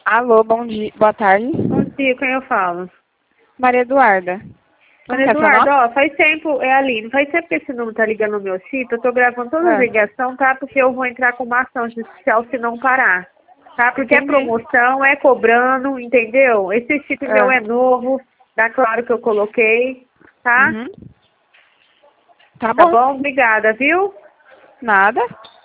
Alô, bom dia, boa tarde. Bom dia, quem eu falo? Maria Eduarda. Como Maria que é seu Eduardo, nome? ó, faz tempo, é a Aline, faz tempo que esse número tá ligando no meu chip, eu tô gravando todas as ligações, tá? Porque eu vou entrar com uma ação judicial se não parar, tá? Porque é Entendi. promoção, é cobrando, entendeu? Esse chip meu é novo, tá claro que eu coloquei, tá? Uhum. Tá Tá bom. bom? Obrigada, viu? Nada.